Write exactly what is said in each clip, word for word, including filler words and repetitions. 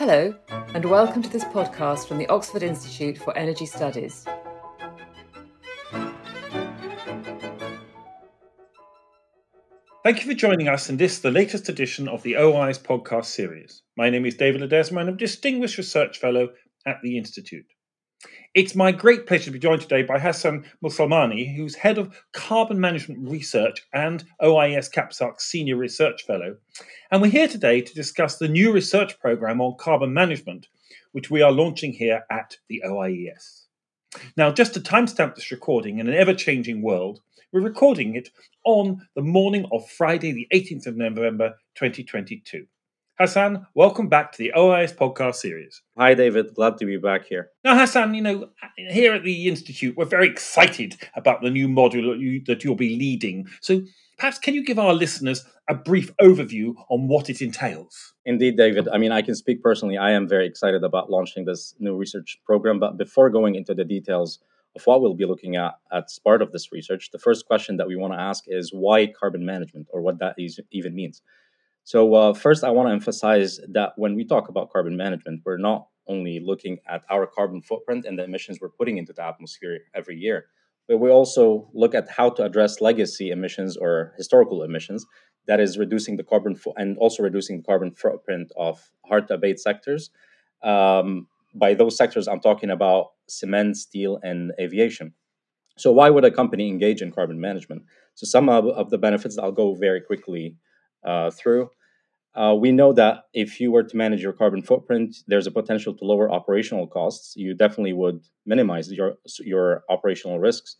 Hello, and welcome to this podcast from the Oxford Institute for Energy Studies. Thank you for joining us in this, the latest edition of the O I's podcast series. My name is David Ledesma, and I'm a Distinguished Research Fellow at the Institute. It's my great pleasure to be joined today by Hassan Mousselmani, who's Head of Carbon Management Research and O I E S CAPSARC Senior Research Fellow. And we're here today to discuss the new research programme on carbon management, which we are launching here at the O I E S. Now, just to timestamp this recording in an ever-changing world, we're recording it on the morning of Friday, the eighteenth of November, twenty twenty-two. Hassan, welcome back to the O I E S podcast series. Hi, David. Glad to be back here. Now, Hassan, you know, here at the Institute, we're very excited about the new module that, you, that you'll be leading. So perhaps can you give our listeners a brief overview on what it entails? Indeed, David. I mean, I can speak personally. I am very excited about launching this new research program. But before going into the details of what we'll be looking at as part of this research, the first question that we want to ask is why carbon management, or what that is, even means. So uh, first, I want to emphasize that when we talk about carbon management, we're not only looking at our carbon footprint and the emissions we're putting into the atmosphere every year, but we also look at how to address legacy emissions or historical emissions, that is reducing the carbon fo- and also reducing the carbon footprint of hard to abate sectors. Um, by those sectors, I'm talking about cement, steel, and aviation. So why would a company engage in carbon management? So some of, of the benefits I'll go very quickly uh, through. Uh, we know that if you were to manage your carbon footprint, there's a potential to lower operational costs. You definitely would minimize your your operational risks.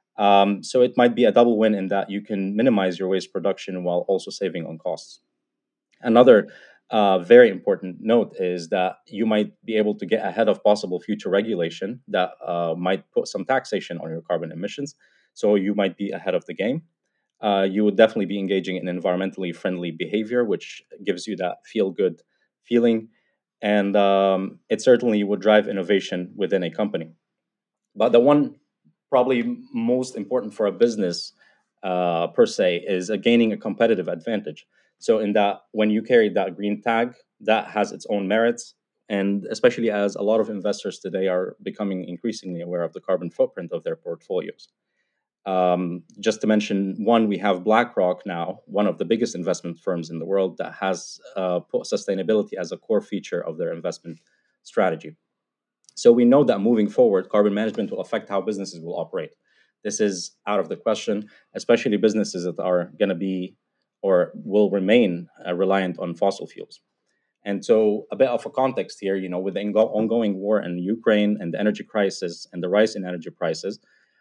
Um, so it might be a double win in that you can minimize your waste production while also saving on costs. Another uh, very important note is that you might be able to get ahead of possible future regulation that uh, might put some taxation on your carbon emissions. So you might be ahead of the game. Uh, you would definitely be engaging in environmentally friendly behavior, which gives you that feel good feeling. And um, it certainly would drive innovation within a company. But the one probably most important for a business uh, per se is uh, gaining a competitive advantage. So, in that, when you carry that green tag, that has its own merits. And especially as a lot of investors today are becoming increasingly aware of the carbon footprint of their portfolios. Um, just to mention one, we have BlackRock now, one of the biggest investment firms in the world, that has uh, put sustainability as a core feature of their investment strategy. So we know that moving forward, carbon management will affect how businesses will operate. This is out of the question, especially businesses that are going to be or will remain uh, reliant on fossil fuels. And so, a bit of a context here, you know, with the ongo- ongoing war in Ukraine and the energy crisis and the rise in energy prices,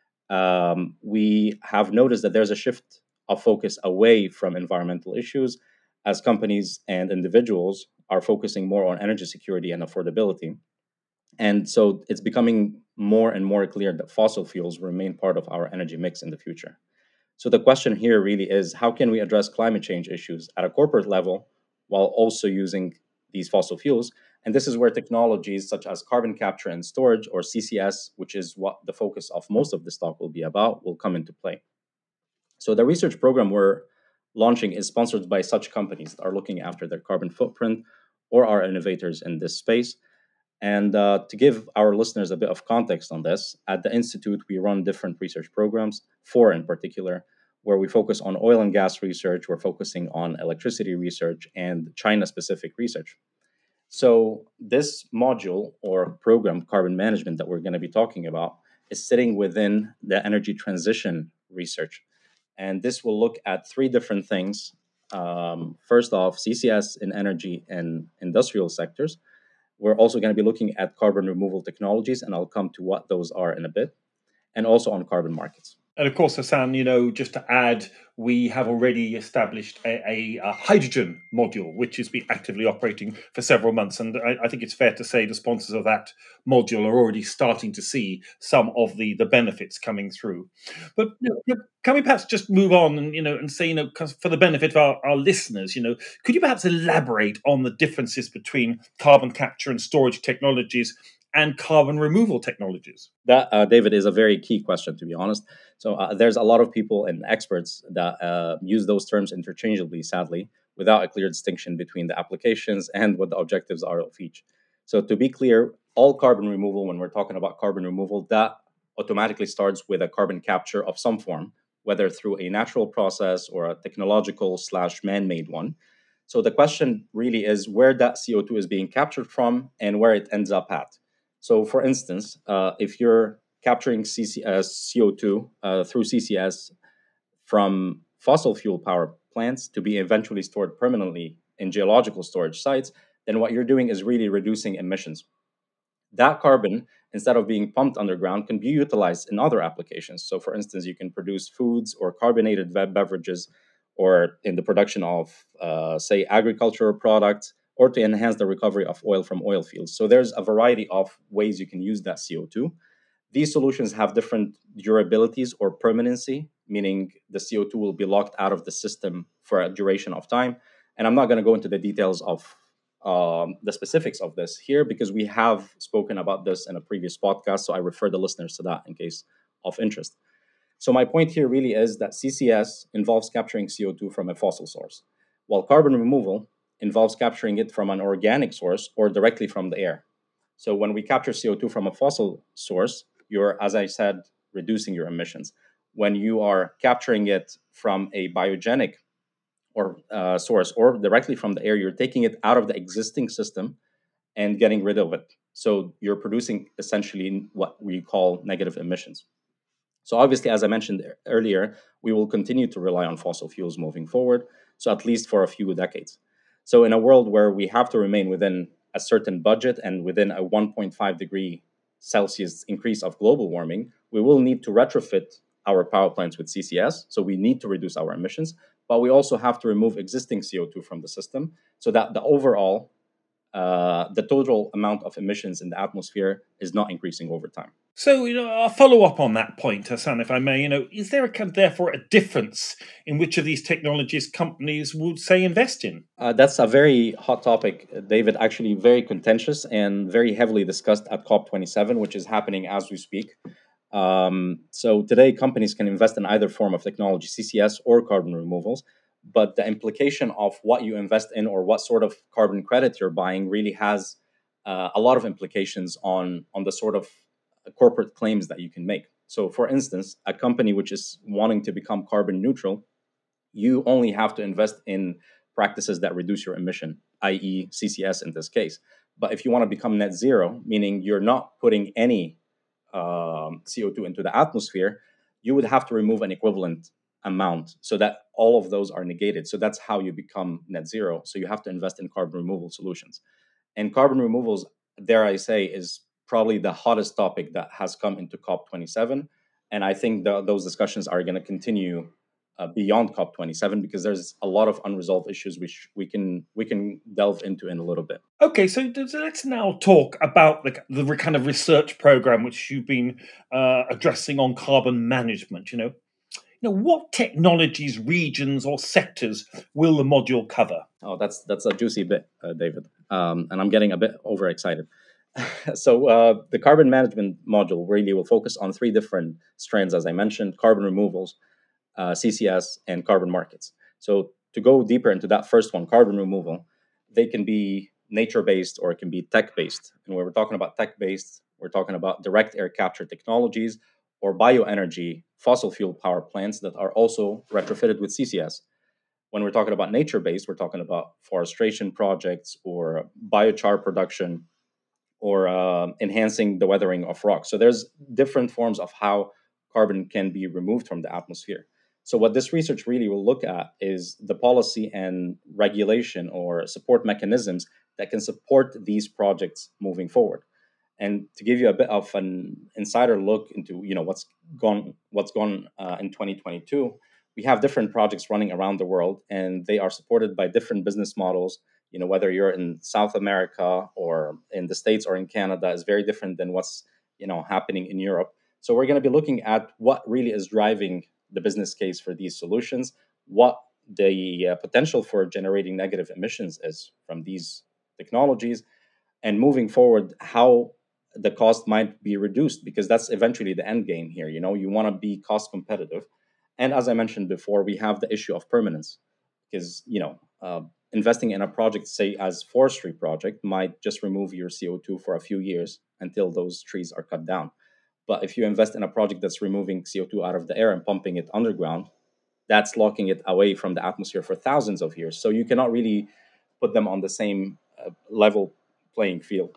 um, we have noticed that there's a shift of focus away from environmental issues as companies and individuals are focusing more on energy security and affordability. And so it's becoming more and more clear that fossil fuels remain part of our energy mix in the future. So the question here really is, how can we address climate change issues at a corporate level while also using these fossil fuels? And this is where technologies such as carbon capture and storage, or C C S, which is what the focus of most of this talk will be about, will come into play. So the research program we're launching is sponsored by such companies that are looking after their carbon footprint or are innovators in this space. And uh, to give our listeners a bit of context on this, at the Institute, we run different research programs, four in particular, where we focus on oil and gas research, we're focusing on electricity research, and China-specific research. So this module or program, carbon management, that we're going to be talking about is sitting within the energy transition research. And this will look at three different things. Um, first off, C C S in energy and industrial sectors. We're also going to be looking at carbon removal technologies, and I'll come to what those are in a bit, and also on carbon markets. And of course, Hassan, you know, just to add, we have already established a, a, a hydrogen module, which has been actively operating for several months. And I, I think it's fair to say the sponsors of that module are already starting to see some of the, the benefits coming through. But you know, can we perhaps just move on and, you know, and say, you know, 'cause for the benefit of our, our listeners, you know, could you perhaps elaborate on the differences between carbon capture and storage technologies and carbon removal technologies? That, uh, David, is a very key question, to be honest. So uh, there's a lot of people and experts that uh, use those terms interchangeably, sadly, without a clear distinction between the applications and what the objectives are of each. So to be clear, all carbon removal, when we're talking about carbon removal, that automatically starts with a carbon capture of some form, whether through a natural process or a technological slash man-made one. So the question really is where that C O two is being captured from and where it ends up at. So for instance, uh, if you're capturing C C S, C O two uh, through C C S from fossil fuel power plants to be eventually stored permanently in geological storage sites, then what you're doing is really reducing emissions. That carbon, instead of being pumped underground, can be utilized in other applications. So, for instance, you can produce foods or carbonated beverages, or in the production of, uh, say, agricultural products, or to enhance the recovery of oil from oil fields. So, there's a variety of ways you can use that C O two. These solutions have different durabilities or permanency, meaning the C O two will be locked out of the system for a duration of time. And I'm not going to go into the details of um, the specifics of this here because we have spoken about this in a previous podcast. So I refer the listeners to that in case of interest. So my point here really is that C C S involves capturing C O two from a fossil source, while carbon removal involves capturing it from an organic source or directly from the air. So when we capture C O two from a fossil source, you're, as I said, reducing your emissions. When you are capturing it from a biogenic or uh, source or directly from the air, you're taking it out of the existing system and getting rid of it. So you're producing essentially what we call negative emissions. So obviously, as I mentioned earlier, we will continue to rely on fossil fuels moving forward, so at least for a few decades. So in a world where we have to remain within a certain budget and within a one point five degree Celsius increase of global warming, we will need to retrofit our power plants with C C S. So we need to reduce our emissions, but we also have to remove existing C O two from the system so that the overall, uh, the total amount of emissions in the atmosphere is not increasing over time. So, you know, I'll follow up on that point, Hassan, if I may. You know, is there a, therefore a difference in which of these technologies companies would say invest in? Uh, that's a very hot topic, David. Actually, very contentious and very heavily discussed at COP twenty-seven, which is happening as we speak. Um, so today, companies can invest in either form of technology, C C S or carbon removals. But the implication of what you invest in or what sort of carbon credit you're buying really has uh, a lot of implications on on the sort of corporate claims that you can make. So, for instance, a company which is wanting to become carbon neutral, you only have to invest in practices that reduce your emission, that is, C C S in this case. But if you want to become net zero, meaning you're not putting any um, C O two into the atmosphere, you would have to remove an equivalent amount so that all of those are negated. So that's how you become net zero. So you have to invest in carbon removal solutions. And carbon removals, dare I say, is probably the hottest topic that has come into COP twenty-seven. And I think the, those discussions are going to continue uh, beyond COP twenty-seven because there's a lot of unresolved issues which we can we can delve into in a little bit. Okay, so let's now talk about the, the kind of research program which you've been uh, addressing on carbon management. You know, you know, what technologies, regions, or sectors will the module cover? Oh, that's that's a juicy bit, uh, David, um, and I'm getting a bit overexcited. so uh, the carbon management module really will focus on three different strands, as I mentioned: carbon removals, uh, C C S, and carbon markets. So to go deeper into that first one, carbon removal, they can be nature-based or it can be tech-based. And when we're talking about tech-based, we're talking about direct air capture technologies or bioenergy fossil fuel power plants that are also retrofitted with C C S. When we're talking about nature-based, we're talking about forestation projects or biochar production or uh, enhancing the weathering of rocks. So there's different forms of how carbon can be removed from the atmosphere. So what this research really will look at is the policy and regulation or support mechanisms that can support these projects moving forward. And to give you a bit of an insider look into, you know, what's gone what's gone uh, in twenty twenty-two, we have different projects running around the world, and they are supported by different business models. You know, whether you're in South America or in the States or in Canada is very different than what's, you know, happening in Europe. So we're going to be looking at what really is driving the business case for these solutions, what the uh, potential for generating negative emissions is from these technologies, and moving forward, how the cost might be reduced, because that's eventually the end game here. You know, you want to be cost competitive. And as I mentioned before, we have the issue of permanence, because, you know, uh, investing in a project, say as forestry project, might just remove your C O two for a few years until those trees are cut down. But if you invest in a project that's removing C O two out of the air and pumping it underground, that's locking it away from the atmosphere for thousands of years. So you cannot really put them on the same uh, level playing field.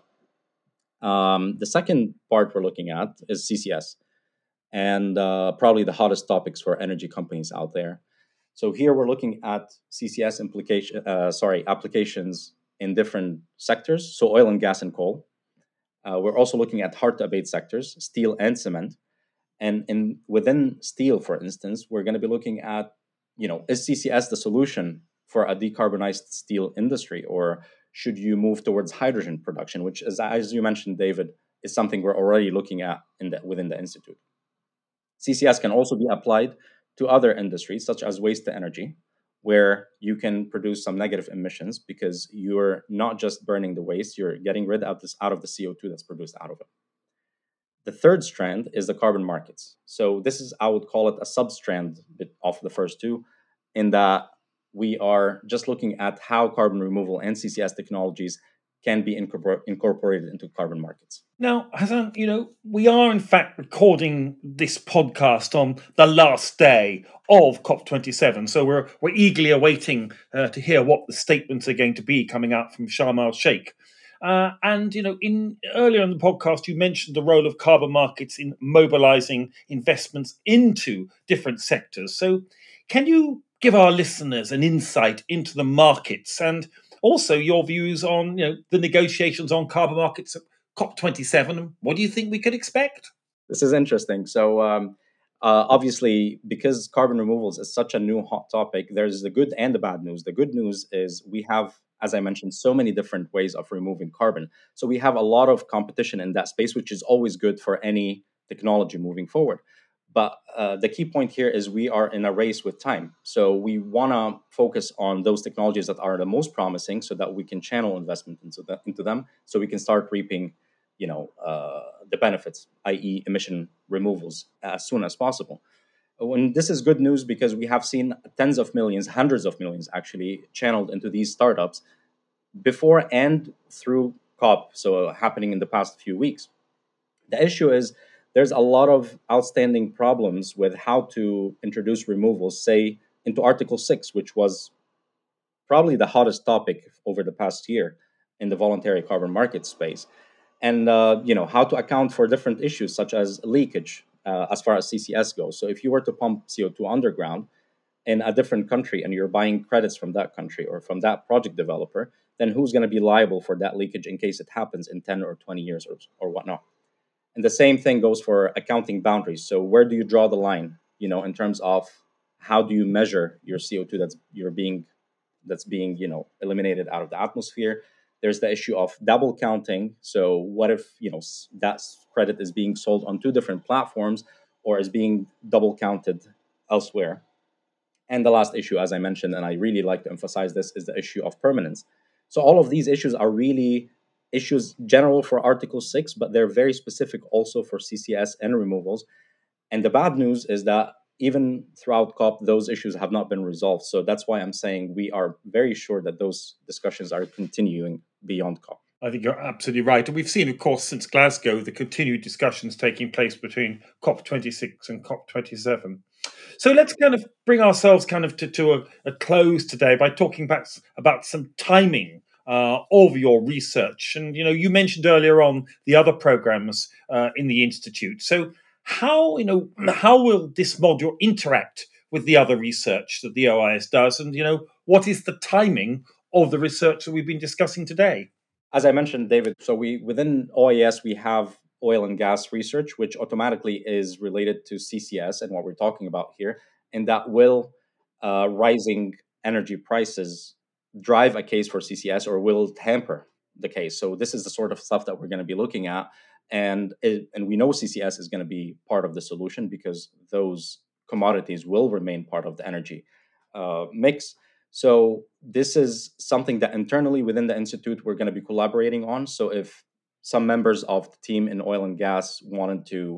Um, the second part we're looking at is C C S, and uh, probably the hottest topics for energy companies out there. So here we're looking at C C S implication, uh, sorry, applications in different sectors. So oil and gas and coal. Uh, we're also looking at hard to abate sectors, steel and cement. And in within steel, for instance, we're going to be looking at, you know, is C C S the solution for a decarbonized steel industry, or should you move towards hydrogen production, which, is, as you mentioned, David, is something we're already looking at in the, within the institute. C C S can also be applied to other industries, such as waste to energy, where you can produce some negative emissions because you're not just burning the waste, you're getting rid of this out of the C O two that's produced out of it. The third strand is the carbon markets. So this is, I would call it a sub-strand bit of the first two, in that we are just looking at how carbon removal and C C S technologies can be incorpor- incorporated into carbon markets. Now, Hassan, you know, we are in fact recording this podcast on the last day of COP twenty-seven, so we're we're eagerly awaiting uh, to hear what the statements are going to be coming out from Sharm el Sheikh. Uh, and you know, in earlier in the podcast, you mentioned the role of carbon markets in mobilizing investments into different sectors. So, can you give our listeners an insight into the markets and also your views on, you know, the negotiations on carbon markets at COP twenty-seven? What do you think we could expect? This is interesting. So, um, uh, obviously, because carbon removals is such a new hot topic, there's the good and the bad news. The good news is we have, as I mentioned, so many different ways of removing carbon. So we have a lot of competition in that space, which is always good for any technology moving forward. But uh, the key point here is we are in a race with time. So we want to focus on those technologies that are the most promising so that we can channel investment into, the, into them so we can start reaping, you know, uh, the benefits, that is emission removals, as soon as possible. When this is good news because we have seen tens of millions, hundreds of millions actually channeled into these startups before and through COP, so happening in the past few weeks. The issue is there's a lot of outstanding problems with how to introduce removals, say, into Article six, which was probably the hottest topic over the past year in the voluntary carbon market space. And, uh, you know, how to account for different issues such as leakage uh, as far as C C S goes. So if you were to pump C O two underground in a different country and you're buying credits from that country or from that project developer, then who's going to be liable for that leakage in case it happens in ten or twenty years or, or whatnot? And the same thing goes for accounting boundaries. So where do you draw the line, you know, in terms of how do you measure your C O two that's you're being that's being, you know, eliminated out of the atmosphere? There's the issue of double counting. So what if, you know, that credit is being sold on two different platforms or is being double counted elsewhere? And the last issue, as I mentioned, and I really like to emphasize this, is the issue of permanence. So all of these issues are really issues general for Article six, but they're very specific also for C C S and removals. And the bad news is that even throughout COP, those issues have not been resolved. So that's why I'm saying we are very sure that those discussions are continuing beyond COP. I think you're absolutely right. And we've seen, of course, since Glasgow, the continued discussions taking place between COP twenty-six and COP twenty-seven. So let's kind of bring ourselves kind of to, to a, a close today by talking back about some timing uh, of your research. And, you know, you mentioned earlier on the other programs uh, in the Institute. So how, you know, how will this module interact with the other research that the O I S does? And, you know, what is the timing of the research that we've been discussing today? As I mentioned, David, so we within O I S, we have oil and gas research, which automatically is related to C C S and what we're talking about here. And that will uh, rising energy prices drive a case for C C S or will hamper the case. So this is the sort of stuff that we're going to be looking at. And, it, and we know C C S is going to be part of the solution because those commodities will remain part of the energy uh, mix. So this is something that internally within the Institute we're going to be collaborating on. So if some members of the team in oil and gas wanted to,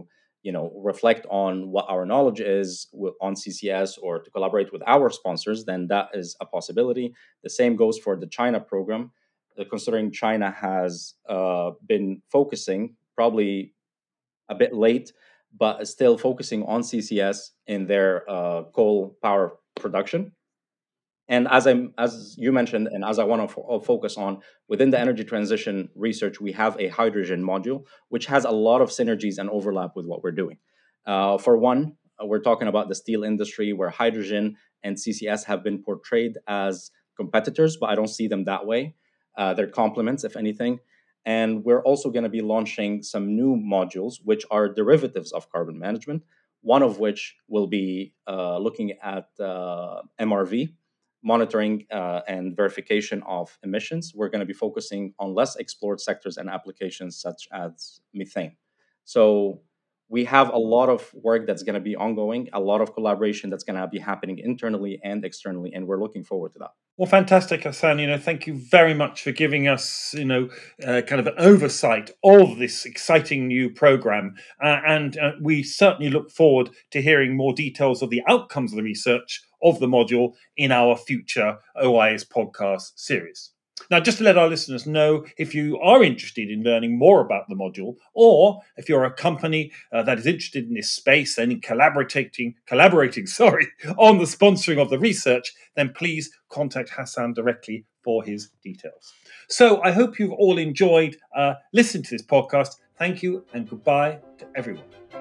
you know, reflect on what our knowledge is on C C S or to collaborate with our sponsors, then that is a possibility. The same goes for the China program, uh, considering China has uh, been focusing probably a bit late, but still focusing on C C S in their uh, coal power production. And as I as you mentioned, and as I want to fo- focus on within the energy transition research, we have a hydrogen module which has a lot of synergies and overlap with what we're doing. Uh, for one, uh, we're talking about the steel industry where hydrogen and C C S have been portrayed as competitors, but I don't see them that way. Uh, they're complements, if anything. And we're also going to be launching some new modules which are derivatives of carbon management. One of which will be uh, looking at uh, M R V, monitoring uh, and verification of emissions. We're going to be focusing on less explored sectors and applications such as methane. So we have a lot of work that's going to be ongoing, a lot of collaboration that's going to be happening internally and externally, and we're looking forward to that. Well, fantastic, Hassan. You know, thank you very much for giving us, you know, uh, kind of an oversight of this exciting new program, uh, and uh, we certainly look forward to hearing more details of the outcomes of the research of the module in our future O I S podcast series. Now, just to let our listeners know, if you are interested in learning more about the module, or if you're a company uh, that is interested in this space and in collaborating, collaborating, sorry, on the sponsoring of the research, then please contact Hassan directly for his details. So I hope you've all enjoyed uh, listening to this podcast. Thank you and goodbye to everyone.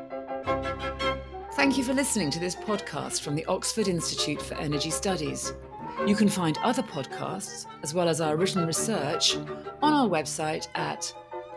Thank you for listening to this podcast from the Oxford Institute for Energy Studies. You can find other podcasts, as well as our written research, on our website at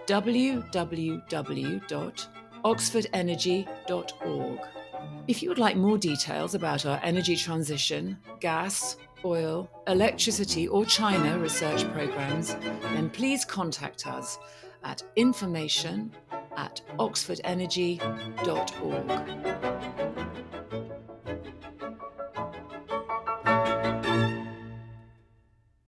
w w w dot oxford energy dot org. If you would like more details about our energy transition, gas, oil, electricity, or China research programs, then please contact us at information at oxford energy dot org.